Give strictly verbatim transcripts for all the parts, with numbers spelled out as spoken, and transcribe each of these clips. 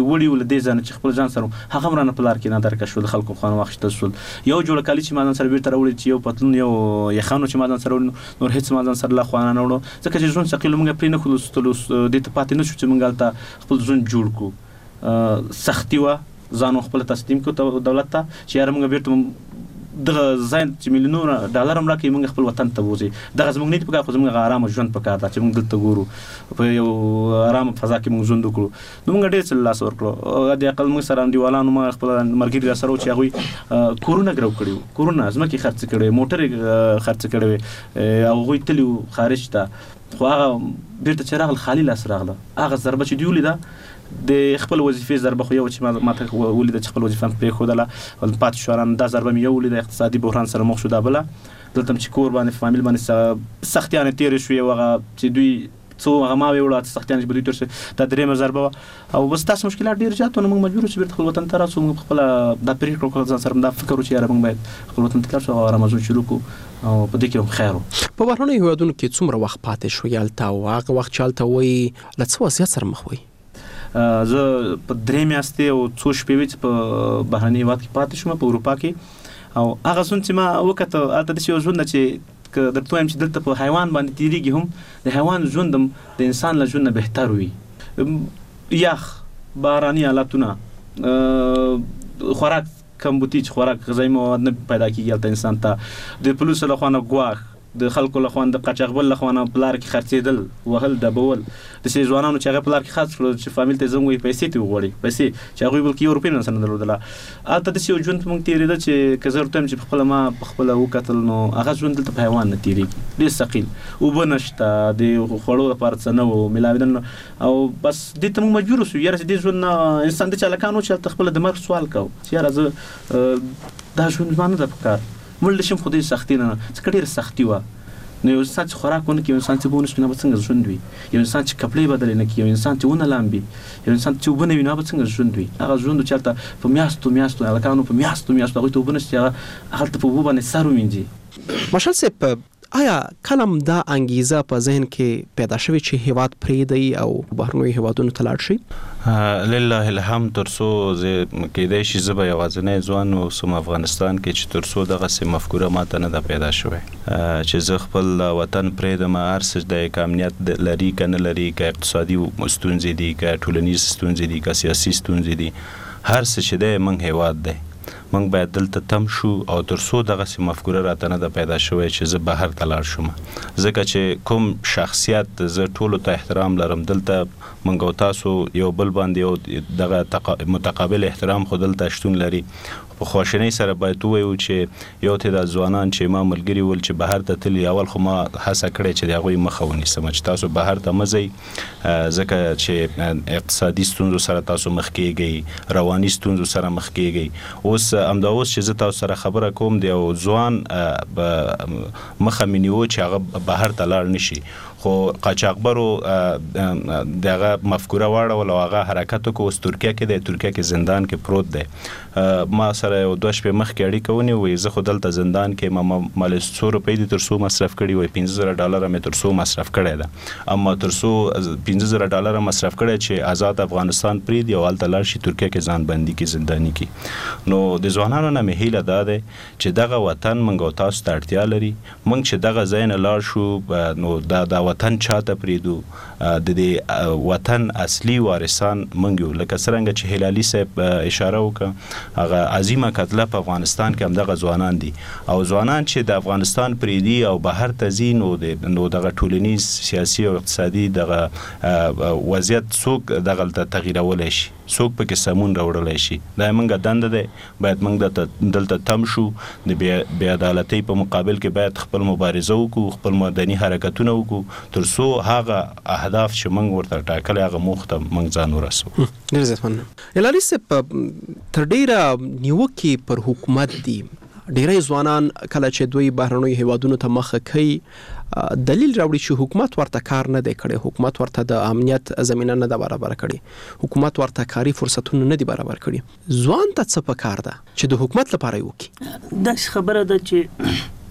وړي ول دې ځان چې خپل ځان سره هغه مرانه پلار کې نه درکه شو خلکو خانه واخیستل شول یو جوړ کالي چې ما ځان سره بیرته راوړي چې یو پتلون یو یخانو چې ما ځان سره نور هیڅ ما ځان سره لا خوانه نه وړو ځکه چې ژوند ثقيل موږ پرې نه خلوستلو دې ته پاتې نه شو چې موږ الته خپل ژوند جوړ کو سختي وا ځان خپل تسلیم کو دولت ته چې یاره موږ بیرته دغه ځای چې میلیونونه ډالر هم راکړي موږ خپل وطن ته بوځي دغه زموږ نه پکار خو زموږ آرامه ژوند پکار ده چې موږ دلته ګورو په یو آرامه فضا کې موږ ژوند وکړو نو موږ ډېر څه لاس ورکړو د عقل موږ سره انډیوالانو ما خپل مرګري را سره چې هغوی کورونه ګرو کړي کورونه ځمکې خرڅ کړي موټرې خرڅ کړي او هغوی تلي خارج ته خو هغه بیرته چې راغل خالي لاس راغله هغه ضربه چې دی ولیده د خپل وظیفې ضربه خو یو چې ما ته ولیده چې خپل وظیفه پرېښودله پاتې شواران دا ضربه مې یو ولیده اقتصادي بحران سره مخ شو دا بله دلته چې کور باندې فامیل باندې سختیانې تېرې شوې هغه چې دوی څو هغه ما ویوړه سختیانې چې به دوی تېر شوې دا درېیمه ضربه او بس تاسو مشکلات ډېر زیات نو موږ مجبور چې بیرته خپل وطن ته راسو موږ خپله دا پرېکړه وکړو ځان سره دا فکر وکړو چې یاره موږ باید خپل وطن ته لاړ شو او رمضان شروع کړو او په دې کې هم خیر و په بهرنیو هېوادونو کې څومره وخت پاتې شوې هلته او هغه وخت چې هلته وایي له څه وضعیت سره مخ وئ زه په درې میاشتې او څو شپې وې چې په بهرني هېواد کې پاتې شوم په اروپا کې او هغه ژوند چې ما وکته هلته داسې یو ژوند ده چې که درته وایم چې دلته په حیوان باندې تېرېږي هم د حیوان ژوند هم د انسان له ژوند نه بهتر وي یخ باراني حالتونه خوراک کمبودي چې خوراک غذایي مواد نه پیدا کېږي هلته انسان ته د پولیسو له خوا نه ګواښ د خلکو له خوا د قاچاقبر له خوا نه په لاره کې خرڅېدل وهل ډبول داسې ځوانانو چې هغه په لاره کې خرڅ کړل چې فامیل ته زنګ وایي پیسې ترې وغواړي پیسې چې هغوی بلکې یو روپۍ هم سره نه درلودله هلته داسې یو ژوند موږ تېرېده چې که زه ورته وایم چې پخپله ما پخپله وکتل نو هغه ژوند دلته په حیوان نه تېرېږي ډېر ثقیل اوبه نشته د خوړو لپاره څه نه و ملاوېدل او بس دې ته موږ مجبور اوسو یاره چې دې ژوند نه انسان داسې هلکان و چې هلته خپله د مرګ سوال کوو چې یاره زه دا ژوند زما نه ده پکار مړ شم خو دې سختي نه ځکه ډېره سختي وه نو یو انسان چې خوراک ونه کړي یو انسان چې اوبه ونه څښي نو به څنګه ژوند وي یو انسان چې کپړې بدلې نه کړي یو انسان چې ونه لامبي یو انسان چې اوبه نه وي نو به څنګه ژوند وي هغه ژوند چې هلته په میاشتو میاشتو هلکانو په میاشتو میاشتو هغوی ته اوبه نه شي هغه هلته په اوبو باندې سر ووینځي مارشال صاحب آیا کله هم دا انګیزه په ذهن کې پیدا شوې چې هیواد پرېږدئ او بهرنیو هیوادونو ته لاړ شئ لله الحمد تر څو کېدای شي زه به یوازینی ځوان اوسم افغانستان کې چې تر څو دغسې مفکوره ماته نه ده پیدا شوې چې زه خپل وطن پرېږدم هر څه دی که امنیت لري که نه لري که اقتصادي ستونزې دي که ټولنیز ستونزې دي که سیاسي ستونزې دي هر څه چې دی موږ هیواد دی موږ باید دلته تم شو او تر څو دغسې مفکوره راته نه ده پیدا شوې چې زه بهر ته لاړ شم ځکه چې کوم شخصیت زه ټولو ته احترام لرم دلته موږ او تاسو یو بل باندې یو دغه متقابل احترام خو دلته شتون لري په خواشینۍ سره باید ووایو چې یو تعداد ځوانان چې ما ملګري ول چې بهر ته تللي اول خو ما هڅه کړې چې د هغوی مخه ونیسم چې تاسو بهر ته مه ځئ ځکه چې اقتصادي ستونزو سره تاسو مخ کېږئ رواني ستونزو سره مخ کېږئ اوس همدا اوس چې زه تاسو سره خبره کوم د یو ځوان مخه مې نیو چې هغه بهر ته لاړ نشي خو قاچاقبرو دغه مفکوره واړول او هغه حرکت وکړو اوس ترکیه کې دی ترکیه کې زندان کې پروت دی ما سره یو دوه شپې مخکې اړیکه ونیو وایي زه خو دلته زندان کې ما مالې څو روپۍ دي تر څو مصرف کړي وایي پنځه زره ډالره مې تر څو مصرف کړی ده اما تر څو پنځه زره ډالره مصرف کړی چې آزاد افغانستان پرېږدي او هلته لاړ شي ترکیه کې ځان بندي کړي زنداني کړي نو د ځوانانو نه مې هیله دا دی چې دغه وطن موږ او تاسو ته اړتیا لري موږ چې دغه ځای نه لاړ شو نو دا دا وطن چاته پرېږدو د دې وطن اصلي وارثان موږ یو لکه څرنګه چې هلالي صاحب اشاره وکړه هغه عظیمه کتله په افغانستان کې همدغه ځوانان دي او ځوانان چې د افغانستان پرېږدي او بهر ته ځي نو نو دغه ټولنیز سیاسي او اقتصادي دغه وضعیت څوک دغلته تغییرولی شي څوک پکې سمون راوړلی شي دا موږ دنده دی باید موږ دلته تم شو د بې عدالتۍ په مقابل کې باید خپل مبارزه وکړو خپل مدني حرکتونه وکړو تر څو هغه اهداف چې موږ ورته ټاکلی هغه موخ ته موږ ځان ورسوو ډېر زیات مننه هلالي صاحب تر ډېره نیوکې پر حکومت دي ډېری ځوانان کله چې دوی بهرنیو هیوادونو ته مخه کوي دلیل راوړي چې حکومت ورته کار نه دی کړی حکومت ورته د امنیت زمینه نه ده برابره کړې حکومت ورته کاري فرصتونه نه دي برابر کړي ځوان ته څه پکار ده چې د حکومت لپاره یې وکړي داسې خبره ده چې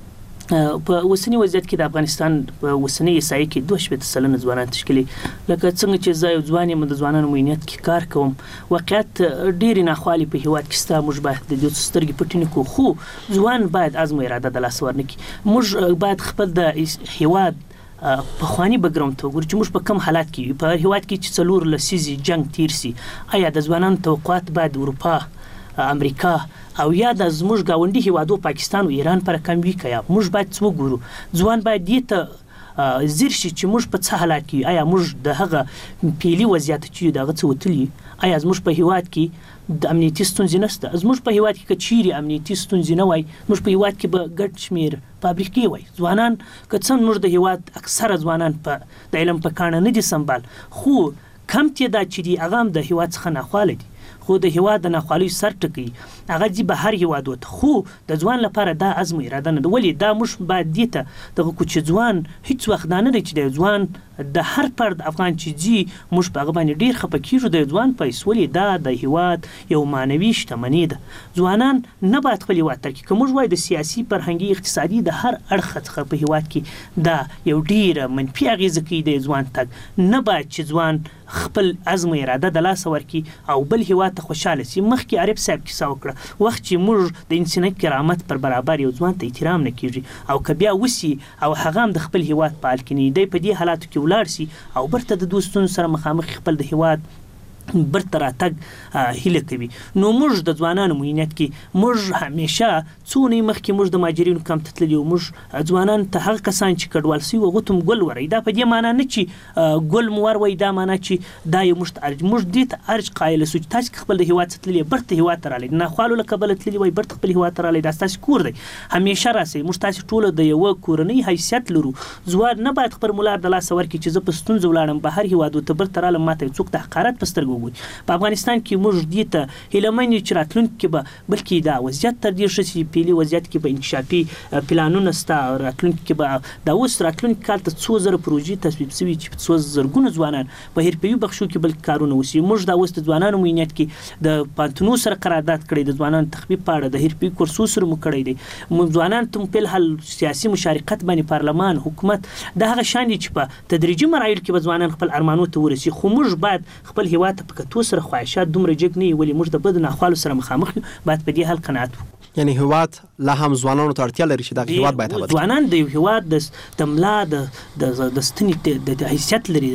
په اوسنی وضعیت کې د افغانستان په اوسنی احصایې کې دوه شپېته سلنه ځوانان تشکیلي لکه څنګه چې زه یو ځوان یم د ځوانانو معینیت کې کار کوم واقعیت ډېرې ناخوالې په هیواد کې شته. موږ باید د دې سترګې پټې نه کړو خو ځوان باید عزم او اراده د لاس ورنکړي. موږ باید خپل د هیواد پخوانی بیکګراوند ته وګورو چې موږ په کوم حالات کې په هیواد کې چې څلور لسیزې جنگ تیر سي. آیا د ځوانانو توقعات باید اروپا امریکا او یا د زموږ گاونډي هیوادو پاکستان او ایران پر کم وی کیا؟ موږ باید څه وګورو؟ ځوان باید دې ته زیر شي چې موږ په څه حالات کې آیا موږ د هغه پیلي وضعیت چې دغه څه وتلی آیا زموږ په هیواد کې د امنیتي ستونزې نشته؟ زموږ په هیواد کې کچيري امنیتي ستونزې نه وای موږ په هیواد کې به ګډ شمیر فابریکې وای. ځوانان که څنګه موږ د هیواد اکثره ځوانان په د علم په کانه نه دي سنبال خو کم تعداد چې دی هغه د هیواد څخه ناخواله دي خو د هیواد د ناخوالۍ سر ټکی هغه دی به هر هیواد وته خو د ځوان لپاره دا عزم اراده نه ولې دا موږ باید دې ته دغه کوچ ځوان هیڅ وخت نه لري چې د ځوان د هر فرد افغان چې جی موږ په هغه باندې ډیر خپه کیږو د ځوان پیسې ولې دا د هیواد یو مانوي شتمنۍ ده. ځوانان نه باید خپل هیواد ترکي کوم وای د سیاسي فرهنګي اقتصادي د هر اړخ څخه په هیواد کې دا یو ډیر منفي اغیزه کوي د ځوان تګ نه باید چې ځوان خپل عزم اراده د لاس ورکی او بل هیواد ته خوشاله سي. مخکې عرب صاحب کیسه وکړه وخت چې موږ د انساني کرامت پر برابر یو ځوان ته احترام نه کیږي او که بیا وسی او هغه هم د خپل هیواد پال کینی دی په دې حالاتو کې ولاړ سي او برته د دوستونو سره مخامخ خپل د هیواد برته راتګ هیله کوي. نو موږ د ځوانانو معینیت کې موږ همیشه څونه مخکې موږ د ماجرینو کم تتللی او موږ ځوانان ته هغه کسان چې کډوال سي وغه تم ګل وري دا په دې معنی نه چې ګل مور وای دا معنی چې دا یو مشت ارج موږ دې ته ارج قایل سو چې تاسو خپل د هیواد تتللی برته هیواد تر علي نه خالو لکبل تتللی وای برته خپل هیواد تر علي دا تاسو کور دی همیشه راسي موږ تاسو ټول د یو کورنۍ حیثیت لرو. ځوان نه باید خپل مولار د لاس ورکی چې زه په ستونزو ولاړم به هر هیواد ته برته رالم ماته څوک د حقارت پستر په افغانستان کې موږ دې ته هیلمنې چې راتلونکي کې به بلکې دا وضعیت تر دې ښه شي پیلي وضعیت کې به انکشافي پلانونه ستا راتلونکي کې به دا اوس راتلونکي کال ته څو زره پروژې تصویب شوي چې څو زرګونه ځوانان په حرفوي بخشو کې بل کارونه وشي. موږ دا اوس د ځوانانو معینیت کې د پانتونو سره قرارداد کړی د ځوانانو تخفیف پاړه د حرفوي کورسو سره مو کړی دی. موږ ځوانان ته په حل سیاسي مشارکت باندې پارلمان حکومت دا هغه شان دي چې په تدریجي مراحل کې به ځوانان خپل ارمانو ته ورسي خو موږ باید خپل هیواد ته په کتو سره خواهشات دومره جګ نه وي موږ د بد ناخوالو سره مخامخ باید په دې حل قناعت وکړو. یعنی هیواد لا هم ځوانانو ته اړتیا لري چې د هیواد باید هبد ځوانان د هیواد د ملا د د ستنې د حیثیت لري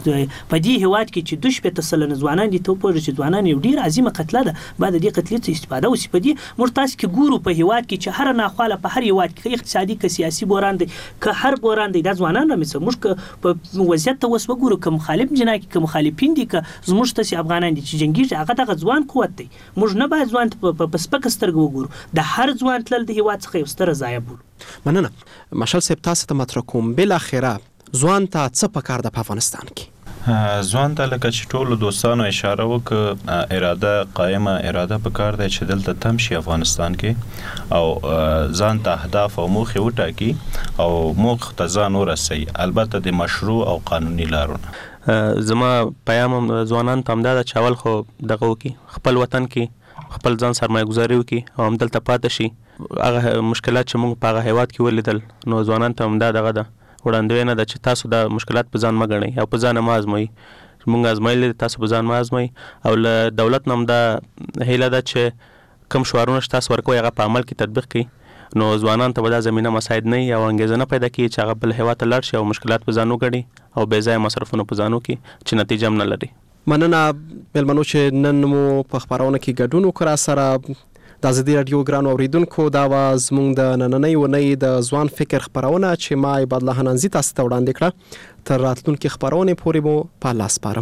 په دې هیواد کې چې دوه شپېته سلنه ځوانان دي ته پوهیږي چې ځوانان یو ډیر عظیمه قتله ده بعد دې قتلې څخه استفاده وشي. په دې موږ تاسو کې ګورو په هیواد کې چې هر ناخواله په هر هیواد کې اقتصادي که سیاسي بحران دی که هر بحران دی د ځوانان رامڅ موږ په وضعیت ته وس وګورو که مخالف جناکي که مخالفین دي که زموږ ته افغانان دي چې جنگي هغه د ځوان قوت دی. موږ نه باید ځوان په سپک سترګو وګورو د هر ځوان تل د هیواد څخه یو ستر ضایع بول. مننه مشال صاحب تاسو ته مطرح کوم بل اخره ځوان ته څه پکار د افغانستان کې؟ ځوان ته لکه چې ټولو دوستانو اشاره وکړه اراده قائمه اراده پکار دی چې دلته تم شي افغانستان کې او ځان ته اهداف او موخې وټاکي او موخ ته ځان ورسوي البته د مشروع او قانوني لارونه. زما پیغام ځوانان ته همدا چې اول خو دغه وکي خپل وطن کې خپل ځان سرمایه گذاري وکي او هم دلته پاتې شي. هغه مشکلات چې موږ په هغه هیواد کې ولیدل نو ځوانان ته همدا دغه ده وړاندوینه ده چې تاسو د مشکلات په ځان مه ګڼئ او په ځان مه ازموئ. موږ ازمایلي تاسو په ځان مه ازموئ او له دولت نه هم دا هیله ده چې کوم شعارونه چې تاسو ورکوئ هغه په عمل کې تطبیق کړئ نو ځوانان ته به دا زمینه مساعد نه وي او انګېزه نه پیدا کړي چې هغه بل هیواد ته لاړ شي او مشکلات په ځان وګڼي او بې ځایه مصرفونه په ځان وکړي چې نتیجه هم نه لري. مننه مېلمنو چې نن مو په خپرونه کې ګډون وکړ سره د ازادي رادیو ګرانو اوریدونکو دا واز مونږ د نننۍ ونې د ځوان فکر خپرونه چې ما عباد الله حنانزي تاسو ته وړاندې کړه تر راتلونکي خپرونه پورې مو په لاس سپارم.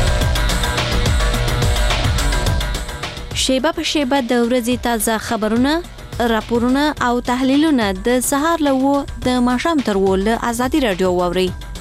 شیبه په شیبه د ورځې تازه خبرونه راپورونه او تحلیلونه د سهار له و د ماښام تر و له ازادي رادیو واوري